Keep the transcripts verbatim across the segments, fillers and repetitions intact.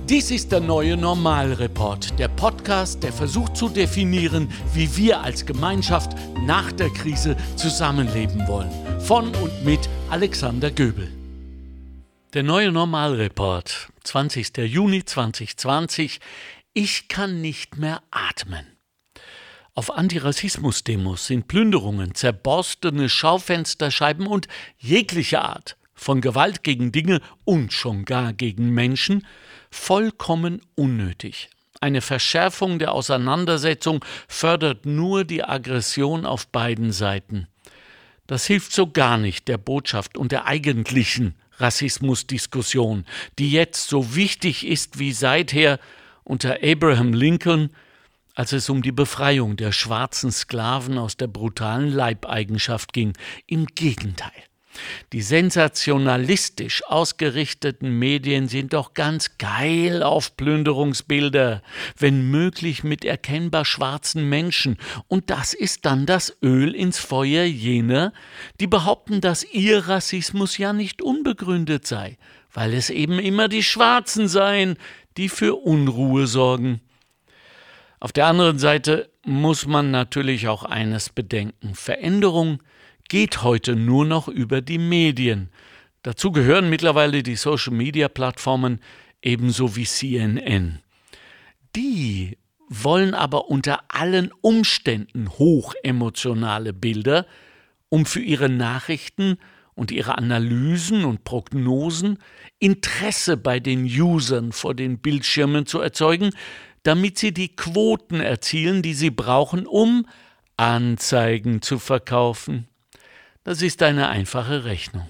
Dies ist der neue Normalreport, der Podcast, der versucht zu definieren, wie wir als Gemeinschaft nach der Krise zusammenleben wollen. Von und mit Alexander Göbel. Der neue Normalreport, zwanzigster Juni zweitausendzwanzig. Ich kann nicht mehr atmen. Auf Antirassismus-Demos sind Plünderungen, zerborstene Schaufensterscheiben und jegliche Art von Gewalt gegen Dinge und schon gar gegen Menschen vollkommen unnötig. Eine Verschärfung der Auseinandersetzung fördert nur die Aggression auf beiden Seiten. Das hilft so gar nicht der Botschaft und der eigentlichen Rassismusdiskussion, die jetzt so wichtig ist wie seither unter Abraham Lincoln, als es um die Befreiung der schwarzen Sklaven aus der brutalen Leibeigenschaft ging. Im Gegenteil. Die sensationalistisch ausgerichteten Medien sind doch ganz geil auf Plünderungsbilder, wenn möglich mit erkennbar schwarzen Menschen. Und das ist dann das Öl ins Feuer jener, die behaupten, dass ihr Rassismus ja nicht unbegründet sei, weil es eben immer die Schwarzen seien, die für Unruhe sorgen. Auf der anderen Seite muss man natürlich auch eines bedenken: Veränderung geht heute nur noch über die Medien. Dazu gehören mittlerweile die Social-Media-Plattformen ebenso wie C N N. Die wollen aber unter allen Umständen hochemotionale Bilder, um für ihre Nachrichten und ihre Analysen und Prognosen Interesse bei den Usern vor den Bildschirmen zu erzeugen, damit sie die Quoten erzielen, die sie brauchen, um Anzeigen zu verkaufen. Das ist eine einfache Rechnung.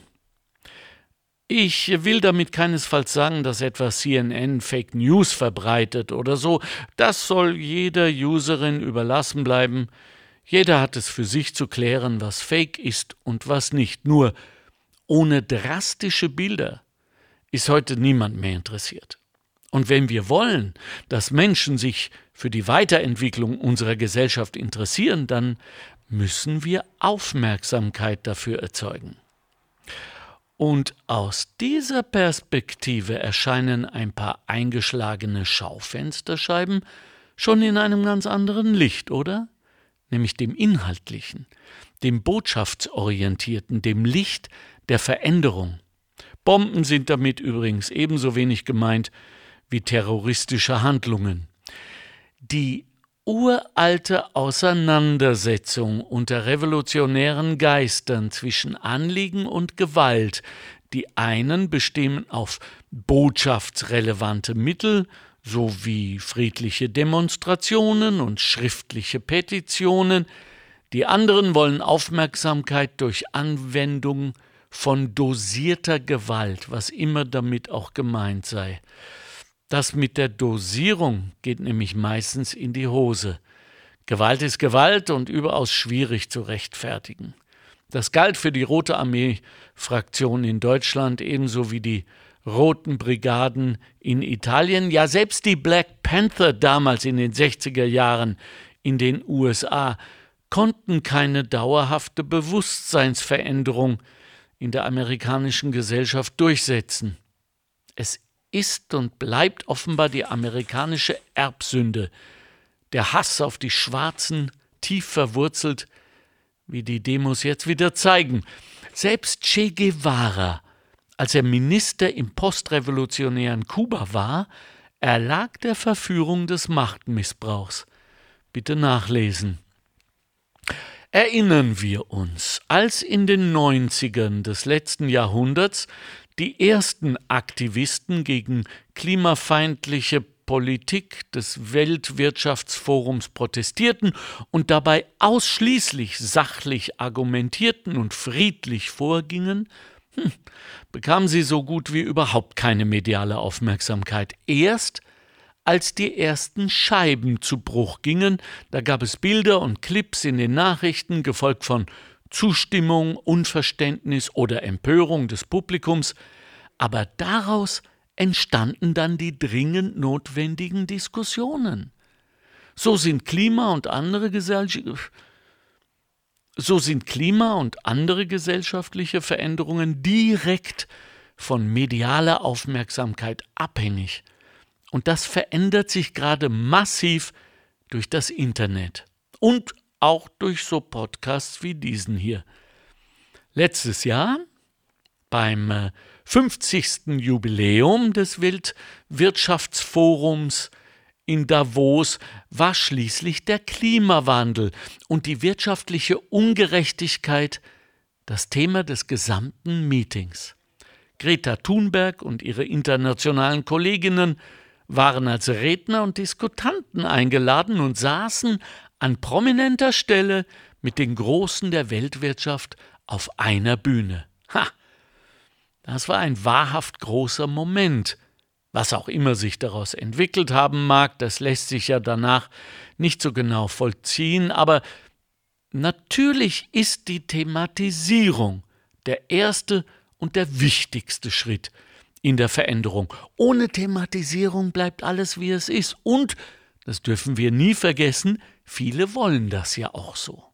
Ich will damit keinesfalls sagen, dass etwa C N N Fake News verbreitet oder so. Das soll jeder Userin überlassen bleiben. Jeder hat es für sich zu klären, was Fake ist und was nicht. Nur ohne drastische Bilder ist heute niemand mehr interessiert. Und wenn wir wollen, dass Menschen sich für die Weiterentwicklung unserer Gesellschaft interessieren, dann müssen wir Aufmerksamkeit dafür erzeugen. Und aus dieser Perspektive erscheinen ein paar eingeschlagene Schaufensterscheiben schon in einem ganz anderen Licht, oder? Nämlich dem inhaltlichen, dem botschaftsorientierten, dem Licht der Veränderung. Bomben sind damit übrigens ebenso wenig gemeint wie terroristische Handlungen. Die uralte Auseinandersetzung unter revolutionären Geistern zwischen Anliegen und Gewalt. Die einen bestehen auf botschaftsrelevante Mittel, sowie friedliche Demonstrationen und schriftliche Petitionen. Die anderen wollen Aufmerksamkeit durch Anwendung von dosierter Gewalt, was immer damit auch gemeint sei. Das mit der Dosierung geht nämlich meistens in die Hose. Gewalt ist Gewalt und überaus schwierig zu rechtfertigen. Das galt für die Rote Armee-Fraktion in Deutschland ebenso wie die Roten Brigaden in Italien. Ja, selbst die Black Panther damals in den sechziger Jahren in den U S A konnten keine dauerhafte Bewusstseinsveränderung in der amerikanischen Gesellschaft durchsetzen. Es ist und bleibt offenbar die amerikanische Erbsünde, der Hass auf die Schwarzen, tief verwurzelt, wie die Demos jetzt wieder zeigen. Selbst Che Guevara, als er Minister im postrevolutionären Kuba war, erlag der Verführung des Machtmissbrauchs. Bitte nachlesen. Erinnern wir uns, als in den neunzigern des letzten Jahrhunderts die ersten Aktivisten gegen klimafeindliche Politik des Weltwirtschaftsforums protestierten und dabei ausschließlich sachlich argumentierten und friedlich vorgingen, hm, bekamen sie so gut wie überhaupt keine mediale Aufmerksamkeit. Erst als die ersten Scheiben zu Bruch gingen, da gab es Bilder und Clips in den Nachrichten, gefolgt von Zustimmung, Unverständnis oder Empörung des Publikums, aber daraus entstanden dann die dringend notwendigen Diskussionen. So sind Klima und andere Gesell- so sind Klima und andere gesellschaftliche Veränderungen direkt von medialer Aufmerksamkeit abhängig. Und das verändert sich gerade massiv durch das Internet und auch durch so Podcasts wie diesen hier. Letztes Jahr, beim fünfzigsten Jubiläum des Weltwirtschaftsforums in Davos, war schließlich der Klimawandel und die wirtschaftliche Ungerechtigkeit das Thema des gesamten Meetings. Greta Thunberg und ihre internationalen Kolleginnen waren als Redner und Diskutanten eingeladen und saßen an prominenter Stelle mit den Großen der Weltwirtschaft auf einer Bühne. Ha! Das war ein wahrhaft großer Moment. Was auch immer sich daraus entwickelt haben mag, das lässt sich ja danach nicht so genau vollziehen, aber natürlich ist die Thematisierung der erste und der wichtigste Schritt in der Veränderung. Ohne Thematisierung bleibt alles, wie es ist. Und, das dürfen wir nie vergessen, viele wollen das ja auch so.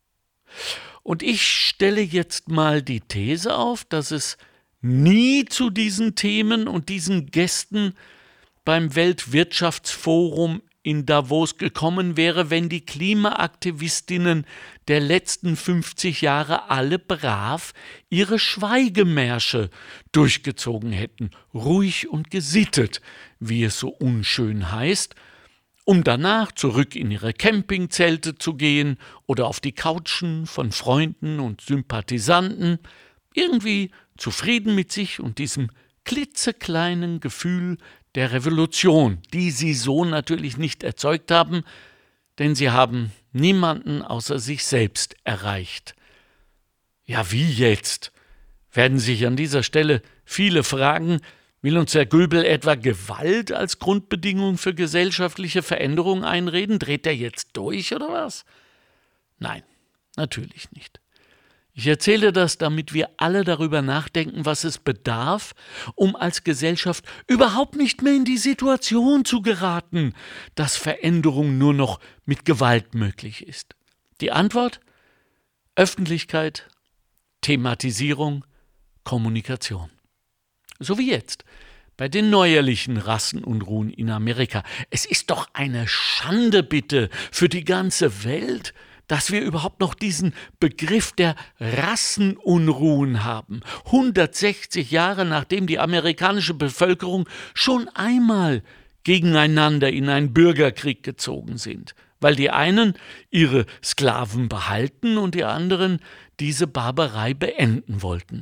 Und ich stelle jetzt mal die These auf, dass es nie zu diesen Themen und diesen Gästen beim Weltwirtschaftsforum in Davos gekommen wäre, wenn die Klimaaktivistinnen der letzten fünfzig Jahre alle brav ihre Schweigemärsche durchgezogen hätten, ruhig und gesittet, wie es so unschön heißt, um danach zurück in ihre Campingzelte zu gehen oder auf die Couchen von Freunden und Sympathisanten, irgendwie zufrieden mit sich und diesem klitzekleinen Gefühl der Revolution, die sie so natürlich nicht erzeugt haben, denn sie haben niemanden außer sich selbst erreicht. Ja, wie jetzt? Werden sich an dieser Stelle viele fragen, will uns Herr Göbel etwa Gewalt als Grundbedingung für gesellschaftliche Veränderung einreden? Dreht er jetzt durch oder was? Nein, natürlich nicht. Ich erzähle das, damit wir alle darüber nachdenken, was es bedarf, um als Gesellschaft überhaupt nicht mehr in die Situation zu geraten, dass Veränderung nur noch mit Gewalt möglich ist. Die Antwort? Öffentlichkeit, Thematisierung, Kommunikation. So wie jetzt bei den neuerlichen Rassenunruhen in Amerika. Es ist doch eine Schande, bitte, für die ganze Welt, dass wir überhaupt noch diesen Begriff der Rassenunruhen haben. hundertsechzig Jahre nachdem die amerikanische Bevölkerung schon einmal gegeneinander in einen Bürgerkrieg gezogen sind, weil die einen ihre Sklaven behalten und die anderen diese Barbarei beenden wollten.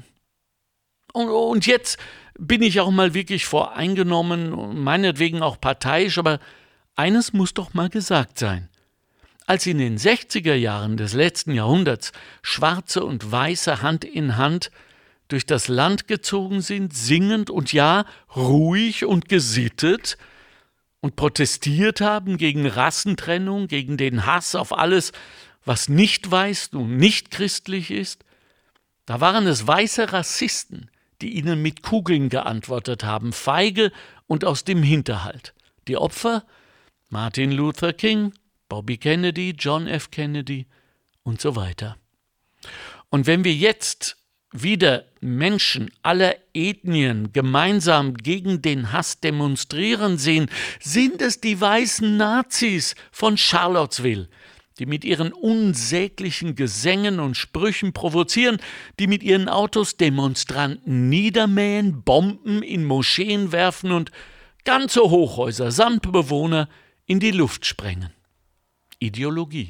Und jetzt bin ich auch mal wirklich voreingenommen, meinetwegen auch parteiisch, aber eines muss doch mal gesagt sein. Als in den sechziger Jahren des letzten Jahrhunderts Schwarze und Weiße Hand in Hand durch das Land gezogen sind, singend und ja, ruhig und gesittet und protestiert haben gegen Rassentrennung, gegen den Hass auf alles, was nicht weiß und nicht christlich ist, da waren es weiße Rassisten, die ihnen mit Kugeln geantwortet haben, feige und aus dem Hinterhalt. Die Opfer? Martin Luther King, Bobby Kennedy, John F. Kennedy und so weiter. Und wenn wir jetzt wieder Menschen aller Ethnien gemeinsam gegen den Hass demonstrieren sehen, sind es die weißen Nazis von Charlottesville, die mit ihren unsäglichen Gesängen und Sprüchen provozieren, die mit ihren Autos Demonstranten niedermähen, Bomben in Moscheen werfen und ganze Hochhäuser samt Bewohner in die Luft sprengen. Ideologie.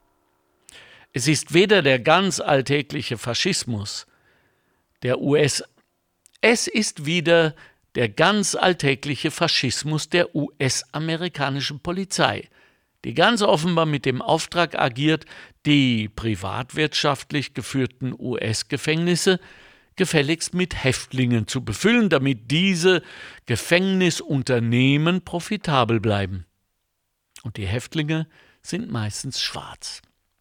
Es ist weder der ganz alltägliche Faschismus der U S, es ist wieder der ganz alltägliche Faschismus der U S-amerikanischen Polizei, die ganz offenbar mit dem Auftrag agiert, die privatwirtschaftlich geführten U S-Gefängnisse gefälligst mit Häftlingen zu befüllen, damit diese Gefängnisunternehmen profitabel bleiben. Und die Häftlinge sind meistens schwarz.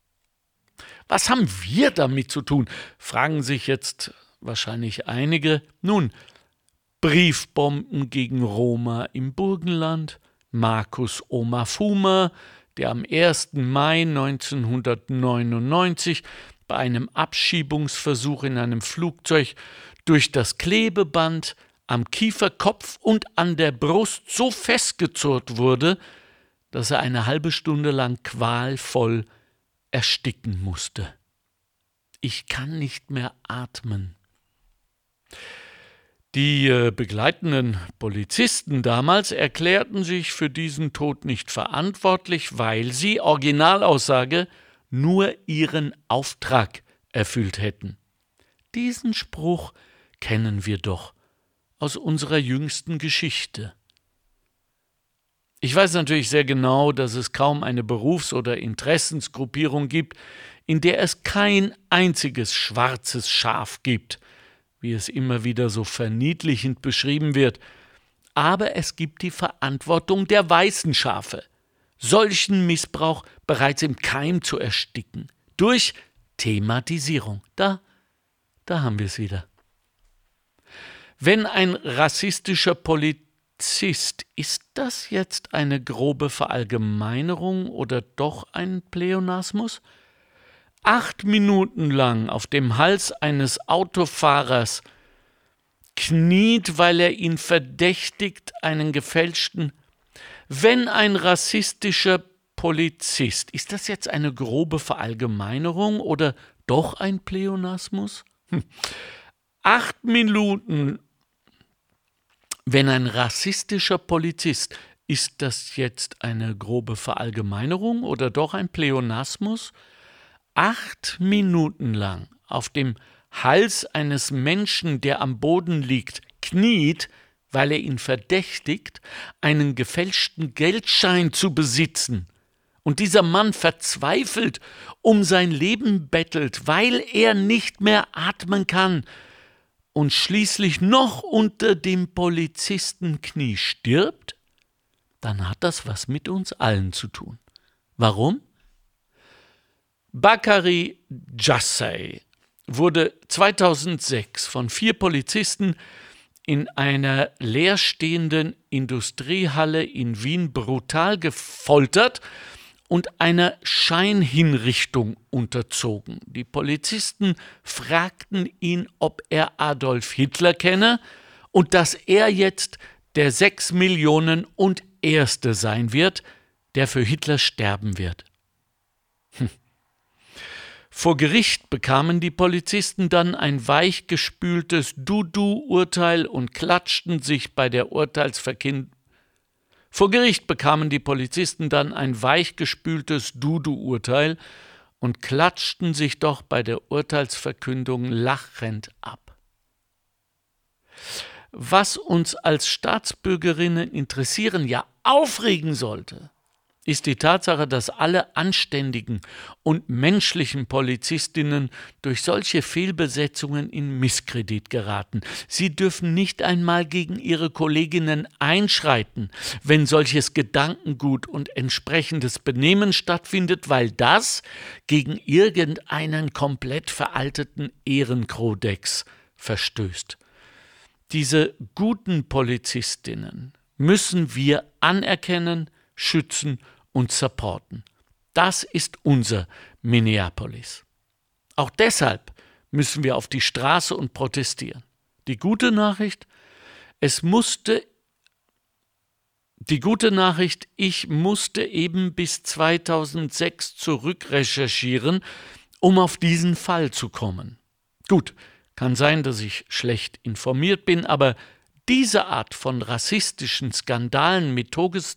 Was haben wir damit zu tun, fragen sich jetzt wahrscheinlich einige. Nun, Briefbomben gegen Roma im Burgenland, Markus Omafuma, der am ersten Mai neunzehnhundertneunundneunzig bei einem Abschiebungsversuch in einem Flugzeug durch das Klebeband am Kieferkopf und an der Brust so festgezurrt wurde, dass er eine halbe Stunde lang qualvoll ersticken musste. Ich kann nicht mehr atmen. Die äh, begleitenden Polizisten damals erklärten sich für diesen Tod nicht verantwortlich, weil sie, Originalaussage, nur ihren Auftrag erfüllt hätten. Diesen Spruch kennen wir doch aus unserer jüngsten Geschichte. Ich weiß natürlich sehr genau, dass es kaum eine Berufs- oder Interessensgruppierung gibt, in der es kein einziges schwarzes Schaf gibt, wie es immer wieder so verniedlichend beschrieben wird. Aber es gibt die Verantwortung der weißen Schafe, solchen Missbrauch bereits im Keim zu ersticken, durch Thematisierung. Da, da haben wir es wieder. Wenn ein rassistischer Polizist, ist das jetzt eine grobe Verallgemeinerung oder doch ein Pleonasmus? Acht Minuten lang auf dem Hals eines Autofahrers kniet, weil er ihn verdächtigt, einen gefälschten. Wenn ein rassistischer Polizist, ist das jetzt eine grobe Verallgemeinerung oder doch ein Pleonasmus? Hm. Acht Minuten, wenn ein rassistischer Polizist, ist das jetzt eine grobe Verallgemeinerung oder doch ein Pleonasmus? Acht Minuten lang auf dem Hals eines Menschen, der am Boden liegt, kniet, weil er ihn verdächtigt, einen gefälschten Geldschein zu besitzen. Und dieser Mann verzweifelt um sein Leben bettelt, weil er nicht mehr atmen kann und schließlich noch unter dem Polizistenknie stirbt, dann hat das was mit uns allen zu tun. Warum? Bakary Jassay wurde zweitausendsechs von vier Polizisten in einer leerstehenden Industriehalle in Wien brutal gefoltert und einer Scheinhinrichtung unterzogen. Die Polizisten fragten ihn, ob er Adolf Hitler kenne und dass er jetzt der sechs Millionen und Erste sein wird, der für Hitler sterben wird. Hm. Vor Gericht bekamen die Polizisten dann ein weichgespültes Du-Du-Urteil und klatschten sich bei der Urteilsverkündung. Vor Gericht bekamen die Polizisten dann ein weichgespültes Du-Du-Urteil und klatschten sich doch bei der Urteilsverkündung lachend ab. Was uns als Staatsbürgerinnen interessieren, ja aufregen sollte, ist die Tatsache, dass alle anständigen und menschlichen Polizistinnen durch solche Fehlbesetzungen in Misskredit geraten. Sie dürfen nicht einmal gegen ihre Kolleginnen einschreiten, wenn solches Gedankengut und entsprechendes Benehmen stattfindet, weil das gegen irgendeinen komplett veralteten Ehrenkodex verstößt. Diese guten Polizistinnen müssen wir anerkennen, schützen und supporten. Das ist unser Minneapolis. Auch deshalb müssen wir auf die Straße und protestieren. Die gute Nachricht, es musste, die gute Nachricht, ich musste eben bis zweitausendsechs zurückrecherchieren, um auf diesen Fall zu kommen. Gut, kann sein, dass ich schlecht informiert bin, aber diese Art von rassistischen Skandalen mit Todes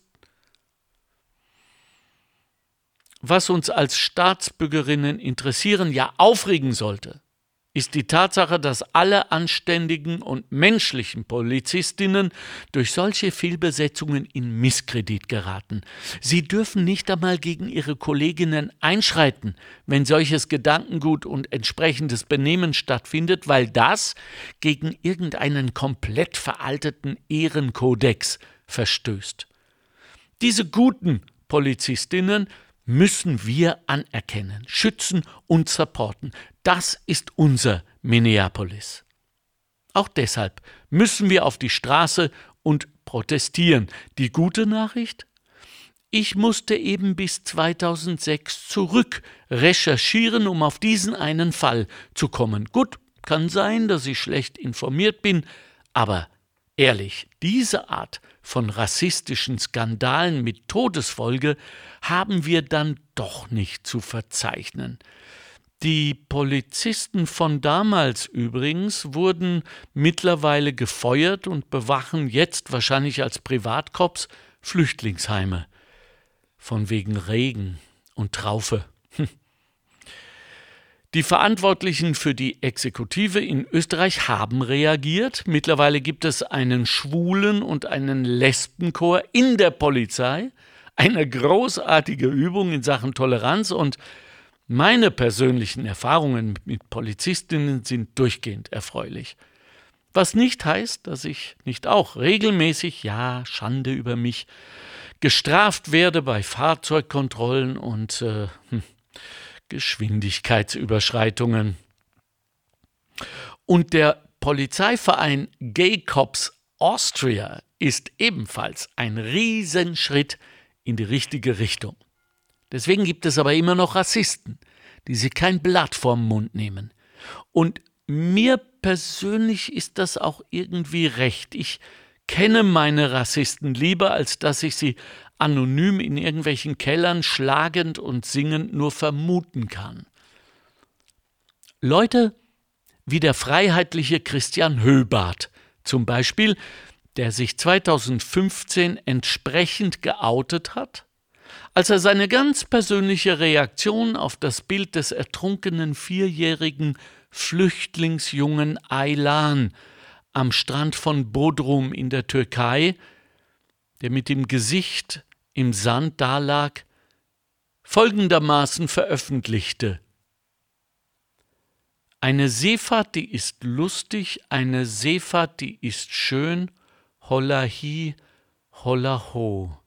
Was uns als Staatsbürgerinnen interessieren, ja aufregen sollte, ist die Tatsache, dass alle anständigen und menschlichen Polizistinnen durch solche Fehlbesetzungen in Misskredit geraten. Sie dürfen nicht einmal gegen ihre Kolleginnen einschreiten, wenn solches Gedankengut und entsprechendes Benehmen stattfindet, weil das gegen irgendeinen komplett veralteten Ehrenkodex verstößt. Diese guten Polizistinnen müssen wir anerkennen, schützen und supporten. Das ist unser Minneapolis. Auch deshalb müssen wir auf die Straße und protestieren. Die gute Nachricht? Ich musste eben bis zweitausendsechs zurück recherchieren, um auf diesen einen Fall zu kommen. Gut, kann sein, dass ich schlecht informiert bin, aber Ehrlich, diese Art von rassistischen Skandalen mit Todesfolge haben wir dann doch nicht zu verzeichnen. Die Polizisten von damals übrigens wurden mittlerweile gefeuert und bewachen jetzt wahrscheinlich als Privatcops Flüchtlingsheime. Von wegen Regen und Traufe. Hm. Die Verantwortlichen für die Exekutive in Österreich haben reagiert. Mittlerweile gibt es einen Schwulen- und einen Lesbenchor in der Polizei. Eine großartige Übung in Sachen Toleranz, und meine persönlichen Erfahrungen mit Polizistinnen sind durchgehend erfreulich. Was nicht heißt, dass ich nicht auch regelmäßig, ja, Schande über mich, gestraft werde bei Fahrzeugkontrollen und äh, hm, Geschwindigkeitsüberschreitungen. Und der Polizeiverein Gay Cops Austria ist ebenfalls ein Riesenschritt in die richtige Richtung. Deswegen gibt es aber immer noch Rassisten, die sich kein Blatt vorm Mund nehmen. Und mir persönlich ist das auch irgendwie recht. Ich kenne meine Rassisten lieber, als dass ich sie anonym in irgendwelchen Kellern schlagend und singend nur vermuten kann. Leute wie der freiheitliche Christian Höbart zum Beispiel, der sich zweitausendfünfzehn entsprechend geoutet hat, als er seine ganz persönliche Reaktion auf das Bild des ertrunkenen vierjährigen Flüchtlingsjungen Aylan am Strand von Bodrum in der Türkei, der mit dem Gesicht im Sand dalag, folgendermaßen veröffentlichte: Eine Seefahrt, die ist lustig, eine Seefahrt, die ist schön, holla hi, holla ho.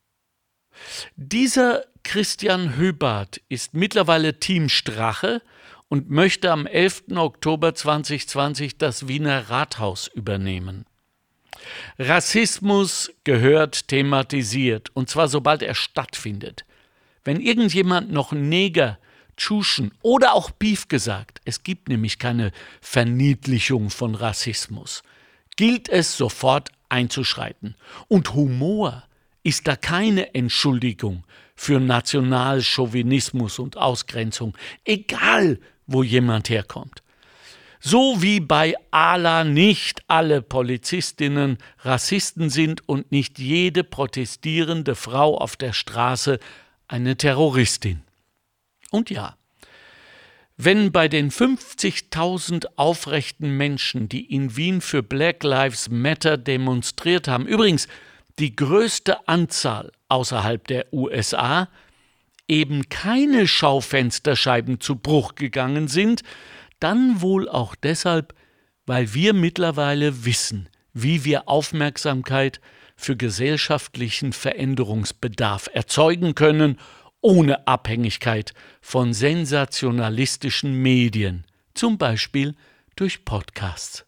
Dieser Christian Höbart ist mittlerweile Team Strache und möchte am elften Oktober zweitausendzwanzig das Wiener Rathaus übernehmen. Rassismus gehört thematisiert, und zwar sobald er stattfindet. Wenn irgendjemand noch Neger, Tschuschen oder auch Beef gesagt, es gibt nämlich keine Verniedlichung von Rassismus, gilt es sofort einzuschreiten. Und Humor ist da keine Entschuldigung für Nationalchauvinismus und Ausgrenzung, egal wo jemand herkommt. So wie bei Allah nicht alle Polizistinnen Rassisten sind und nicht jede protestierende Frau auf der Straße eine Terroristin. Und ja, wenn bei den fünfzigtausend aufrechten Menschen, die in Wien für Black Lives Matter demonstriert haben, übrigens die größte Anzahl außerhalb der U S A, eben keine Schaufensterscheiben zu Bruch gegangen sind, dann wohl auch deshalb, weil wir mittlerweile wissen, wie wir Aufmerksamkeit für gesellschaftlichen Veränderungsbedarf erzeugen können, ohne Abhängigkeit von sensationalistischen Medien, zum Beispiel durch Podcasts.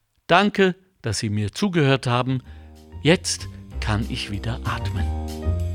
Danke, dass Sie mir zugehört haben. Jetzt kann ich wieder atmen.